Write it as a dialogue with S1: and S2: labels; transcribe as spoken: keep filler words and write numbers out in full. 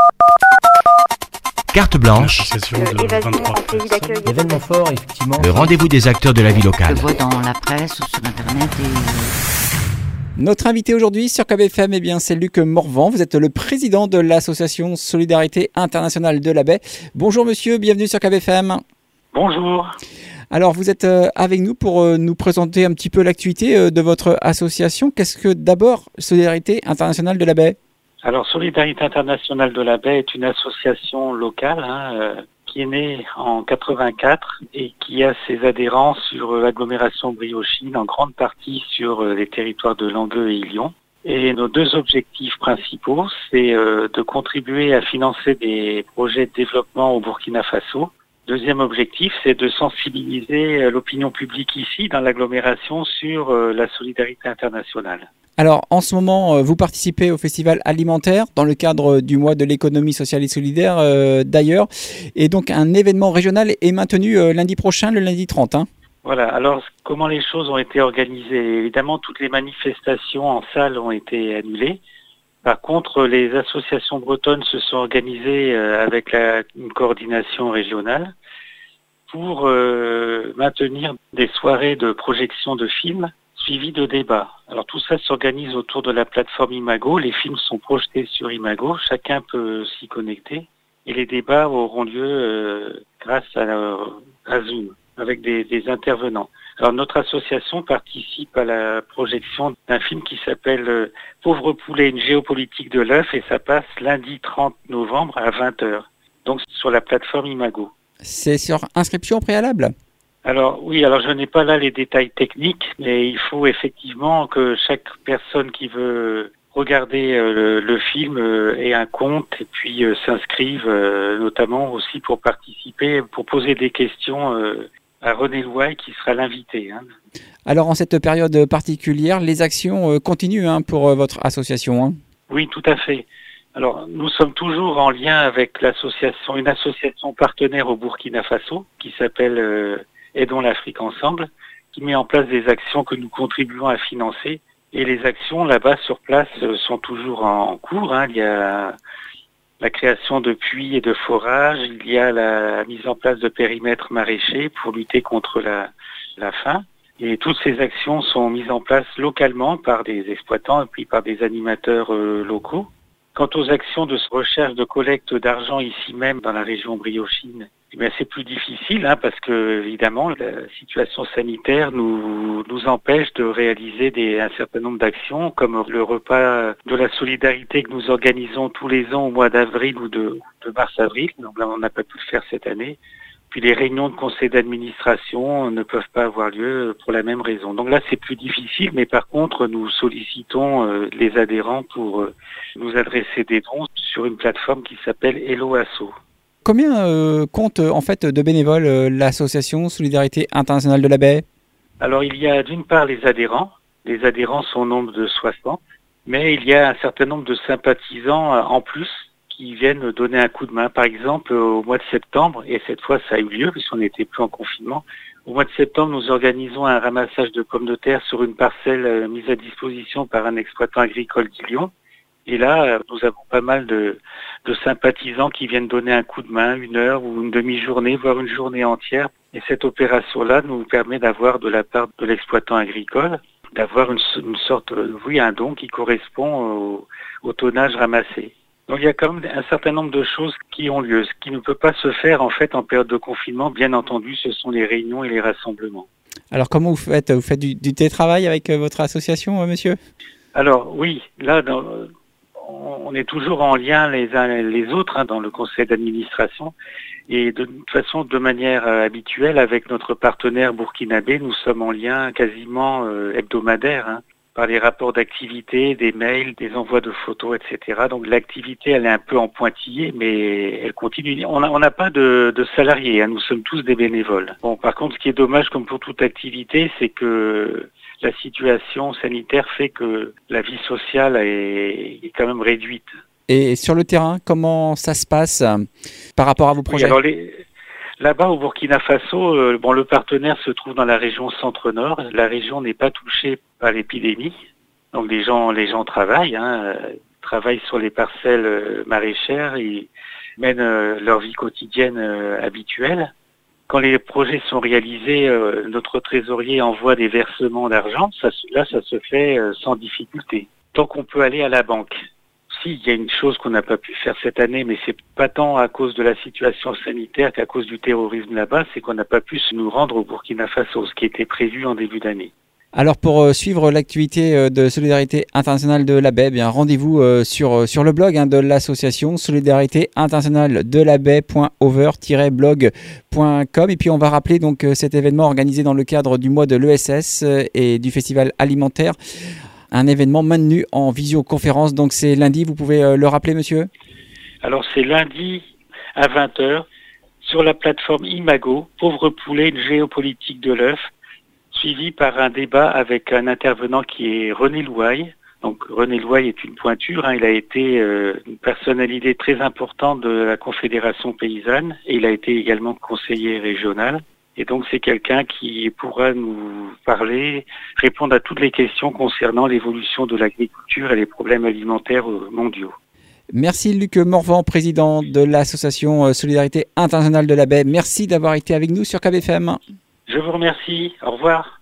S1: Carte blanche,
S2: L'association de vingt-trois personnes.
S3: Événement fort, effectivement.
S1: le rendez-vous des acteurs de la vie
S4: Je
S1: locale.
S4: le vois dans la presse ou sur internet et...
S3: Notre invité aujourd'hui sur K B F M, eh bien, c'est Luc Morvan. Vous êtes le président de l'association Solidarité Internationale de la Baie. Bonjour monsieur, bienvenue sur K B F M.
S5: Bonjour.
S3: Alors vous êtes euh, avec nous pour euh, nous présenter un petit peu l'activité euh, de votre association. Qu'est-ce que d'abord Solidarité Internationale de la Baie ?
S5: Alors, Solidarité Internationale de la Baie est une association locale hein, euh, qui est née en quatre-vingt-quatre et qui a ses adhérents sur euh, l'agglomération Briochine, en grande partie sur euh, les territoires de Langueux et Ilion. Et nos deux objectifs principaux, c'est euh, de contribuer à financer des projets de développement au Burkina Faso. Deuxième objectif, c'est de sensibiliser euh, l'opinion publique ici, dans l'agglomération, sur euh, la solidarité internationale.
S3: Alors, en ce moment, euh, vous participez au festival alimentaire dans le cadre du mois de l'économie sociale et solidaire euh, d'ailleurs. Et donc, un événement régional est maintenu euh, lundi prochain, le lundi trente. Hein.
S5: Voilà, alors comment les choses ont été organisées? Évidemment, toutes les manifestations en salle ont été annulées. Par contre, les associations bretonnes se sont organisées euh, avec la, une coordination régionale pour euh, maintenir des soirées de projection de films suivi de débats. Alors tout ça s'organise autour de la plateforme Imago. Les films sont projetés sur Imago, chacun peut s'y connecter. Et les débats auront lieu euh, grâce à, à Zoom, avec des, des intervenants. Alors notre association participe à la projection d'un film qui s'appelle euh, Pauvre poulet, une géopolitique de l'œuf, et ça passe lundi trente novembre à vingt heures. Donc sur la plateforme Imago.
S3: C'est sur inscription préalable ?
S5: Alors oui, alors je n'ai pas là les détails techniques, mais il faut effectivement que chaque personne qui veut regarder euh, le, le film euh, ait un compte et puis euh, s'inscrive euh, notamment aussi pour participer, pour poser des questions euh, à René Louaille qui sera l'invité. Hein.
S3: Alors en cette période particulière, les actions euh, continuent hein, pour euh, votre association. Hein.
S5: Oui, tout à fait. Alors nous sommes toujours en lien avec l'association, une association partenaire au Burkina Faso qui s'appelle euh, Aidons l'Afrique ensemble, qui met en place des actions que nous contribuons à financer. Et les actions là-bas sur place sont toujours en cours. Hein. Il y a la création de puits et de forages, il y a la mise en place de périmètres maraîchers pour lutter contre la, la faim. Et toutes ces actions sont mises en place localement par des exploitants et puis par des animateurs euh, locaux. Quant aux actions de recherche de collecte d'argent ici même dans la région Briochine, eh bien c'est plus difficile hein, parce que évidemment la situation sanitaire nous nous empêche de réaliser des, un certain nombre d'actions comme le repas de la solidarité que nous organisons tous les ans au mois d'avril ou de, de mars-avril. Donc là on n'a pas pu le faire cette année. Puis les réunions de conseil d'administration ne peuvent pas avoir lieu pour la même raison. Donc là, c'est plus difficile, mais par contre, nous sollicitons euh, les adhérents pour euh, nous adresser des dons sur une plateforme qui s'appelle Hello Asso.
S3: Combien euh, compte en fait de bénévoles euh, l'association Solidarité Internationale de la Baie ?
S5: Alors, il y a d'une part les adhérents. Les adhérents sont au nombre de soixante, mais il y a un certain nombre de sympathisants euh, en plus qui viennent donner un coup de main. Par exemple, au mois de septembre, et cette fois ça a eu lieu puisqu'on n'était plus en confinement, au mois de septembre, nous organisons un ramassage de pommes de terre sur une parcelle euh, mise à disposition par un exploitant agricole d'Ilion. Et là, euh, nous avons pas mal de, de sympathisants qui viennent donner un coup de main, une heure ou une demi-journée, voire une journée entière. Et cette opération-là nous permet d'avoir de la part de l'exploitant agricole, d'avoir une, une sorte, euh, oui, un don qui correspond au, au tonnage ramassé. Donc il y a quand même un certain nombre de choses qui ont lieu. Ce qui ne peut pas se faire en fait en période de confinement, bien entendu, ce sont les réunions et les rassemblements.
S3: Alors comment vous faites ? Vous faites du, du télétravail avec euh, votre association, euh, monsieur ?
S5: Alors oui, là dans, on est toujours en lien les uns et les autres hein, dans le conseil d'administration et de toute façon de manière euh, habituelle avec notre partenaire burkinabé, nous sommes en lien quasiment euh, hebdomadaire. Hein. Par les rapports d'activité, des mails, des envois de photos, et cetera. Donc l'activité, elle est un peu en pointillé, mais elle continue. On n'a on n'a pas de, de salariés, hein. Nous sommes tous des bénévoles. Bon, par contre, ce qui est dommage, comme pour toute activité, c'est que la situation sanitaire fait que la vie sociale est, est quand même réduite.
S3: Et sur le terrain, comment ça se passe euh, par rapport à vos projets ?
S5: Oui, alors les... Là-bas, au Burkina Faso, euh, bon, le partenaire se trouve dans la région centre-nord. La région n'est pas touchée par l'épidémie, donc les gens, les gens travaillent, hein, travaillent sur les parcelles euh, maraîchères et mènent euh, leur vie quotidienne euh, habituelle. Quand les projets sont réalisés, euh, notre trésorier envoie des versements d'argent. Ça, là, ça se fait euh, sans difficulté. Tant qu'on peut aller à la banque. Si, il y a une chose qu'on n'a pas pu faire cette année, mais c'est pas tant à cause de la situation sanitaire qu'à cause du terrorisme là-bas, c'est qu'on n'a pas pu nous rendre au Burkina Faso, ce qui était prévu en début d'année.
S3: Alors pour euh, suivre l'activité euh, de Solidarité Internationale de la Baie, eh bien rendez-vous euh, sur, euh, sur le blog hein, de l'association Solidarité Internationale de la Baie point over tiret blog point com. Et puis on va rappeler donc euh, cet événement organisé dans le cadre du mois de l'E S S euh, et du festival alimentaire. Un événement maintenu en visioconférence, donc c'est lundi, vous pouvez euh, le rappeler monsieur ?
S5: Alors c'est lundi à vingt heures sur la plateforme Imago, Pauvre poulet, une géopolitique de l'œuf, suivi par un débat avec un intervenant qui est René Louaille. Donc René Louaille est une pointure, hein, il a été euh, une personnalité très importante de la Confédération paysanne et il a été également conseiller régional. Et donc c'est quelqu'un qui pourra nous parler, répondre à toutes les questions concernant l'évolution de l'agriculture et les problèmes alimentaires mondiaux.
S3: Merci Luc Morvan, président de l'association Solidarité Internationale de la Baie. Merci d'avoir été avec nous sur K B F M.
S5: Je vous remercie. Au revoir.